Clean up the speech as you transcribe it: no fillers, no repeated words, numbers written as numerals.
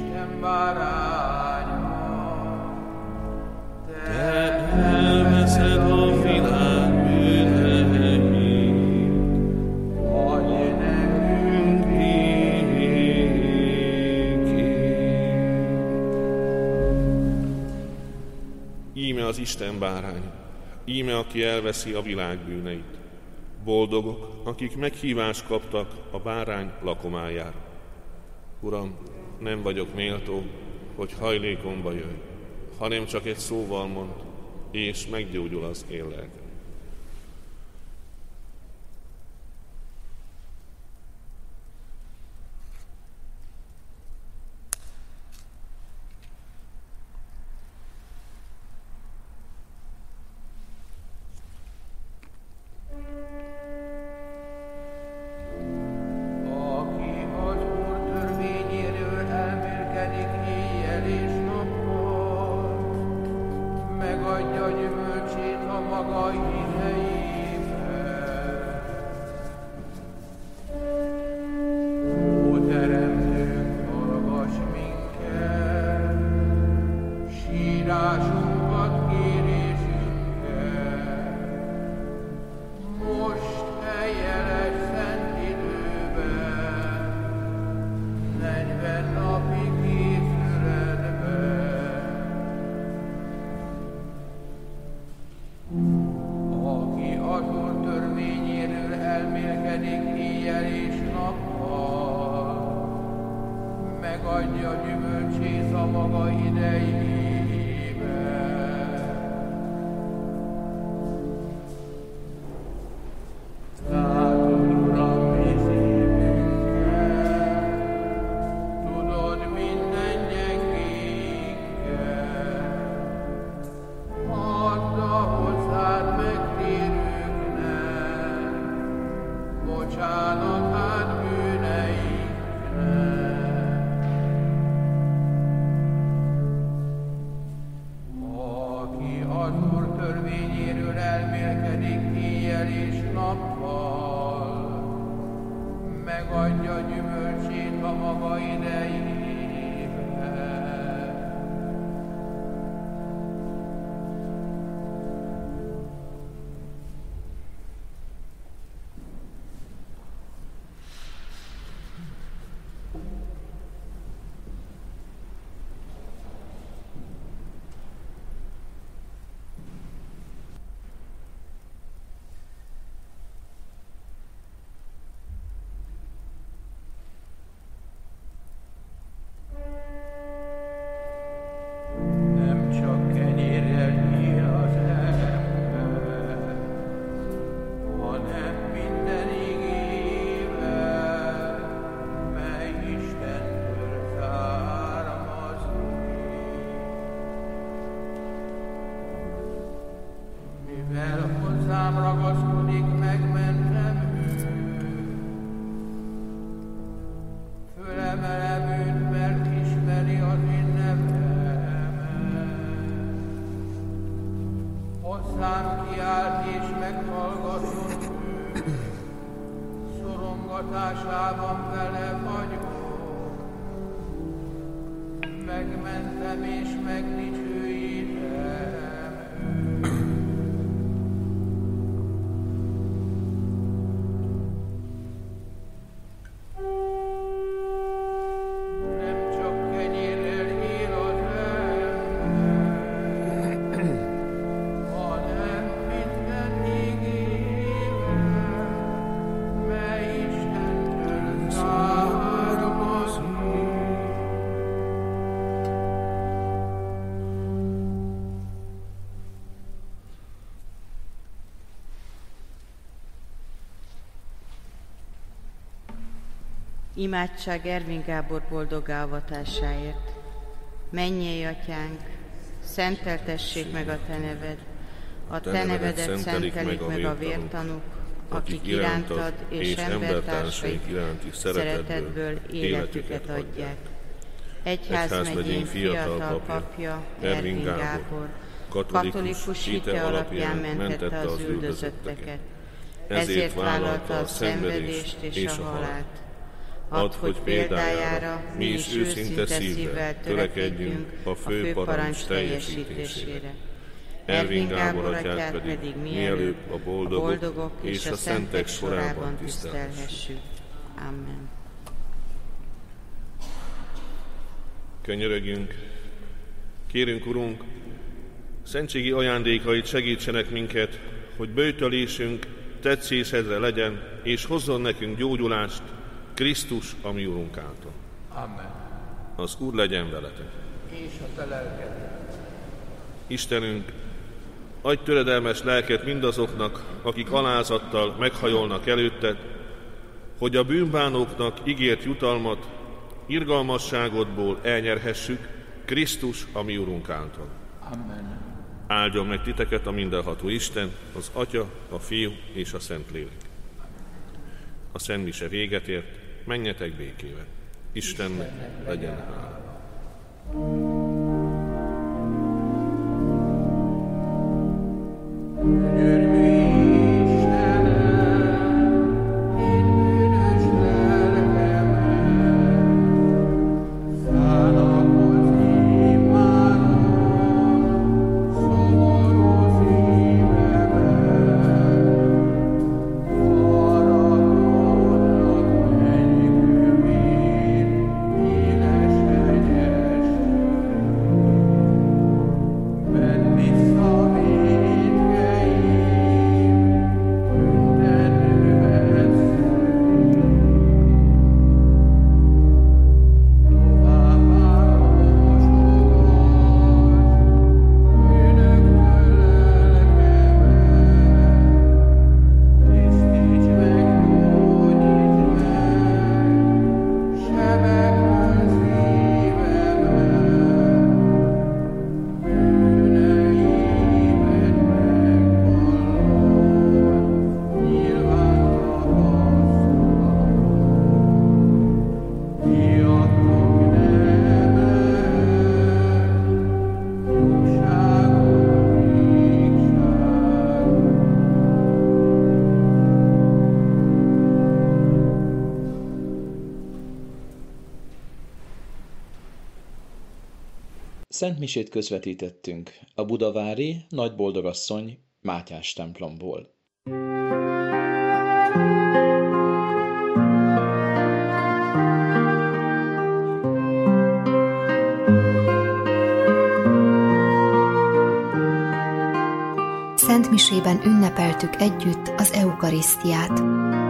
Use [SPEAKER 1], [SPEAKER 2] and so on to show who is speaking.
[SPEAKER 1] Isten báránya,
[SPEAKER 2] te elveszed a világ bűneit,
[SPEAKER 1] adj nekünk
[SPEAKER 2] íme az Isten báránya, íme aki elveszi a világ bűneit. Boldogok, akik meghívást kaptak a bárány lakomájára. Uram, nem vagyok méltó, hogy hajlékomba jöjj, hanem csak egy szóval mond, és meggyógyul az én lelkem.
[SPEAKER 1] Megadja gyümölcsét a maga idejében. Látod, Uram, mi szívünket, tudod minden gyengénket. Add a hozzád megtérőknek bocsánatát bűneiknek. Az Úr törvényéről elmélkedik éjjel és nappal, megadja gyümölcsét a maga idejében. Hozzám ragaszkodik, megmentem őt. Fölemelem őt, mert ismeri az én nevemet. Hozzám kiált és meghallgatom őt. Szorongatásában vele vagyok. Megmentem és megdicsőítem őt.
[SPEAKER 3] Imádság Ervin Gábor boldog avatásáért. Mennyei Atyánk, szenteltessék meg a Te neved, a Te nevedet szentelik meg a vértanúk, akik irántad és embertársaik iránti szeretetből életüket adják. Egyházmegyénk fiatal papja, Ervin Gábor, katolikus hite alapján mentette az üldözötteket, ezért vállalta a szenvedést és a halált.
[SPEAKER 2] Add, hogy példájára mi is őszinte szívvel törekedjünk a fő parancs teljesítésére. Ervin Gábor atyát pedig mielőbb a boldogok és a szentek sorában tisztelhessük.
[SPEAKER 3] Amen.
[SPEAKER 2] Könyörögjünk, kérünk, Urunk, szentségi ajándékait segítsenek minket, hogy böjtölésünk tetszésedre legyen, és hozzon nekünk gyógyulást Krisztus, a mi Urunk által.
[SPEAKER 1] Amen.
[SPEAKER 2] Az Úr legyen veletek.
[SPEAKER 1] És a te lelked.
[SPEAKER 2] Istenünk, adj töredelmes lelket mindazoknak, akik alázattal meghajolnak előtted, hogy a bűnbánóknak ígért jutalmat irgalmasságodból elnyerhessük Krisztus, a mi Urunk által.
[SPEAKER 1] Amen.
[SPEAKER 2] Áldjon meg titeket a mindenható Isten, az Atya, a Fiú és a Szentlélek. A Szent Mise véget ért, menjetek békével. Istennek legyen hála.
[SPEAKER 4] Szent misét közvetítettünk a budavári Nagyboldogasszony Mátyás templomból.
[SPEAKER 5] Szent misében ünnepeltük együtt az eukarisztiát.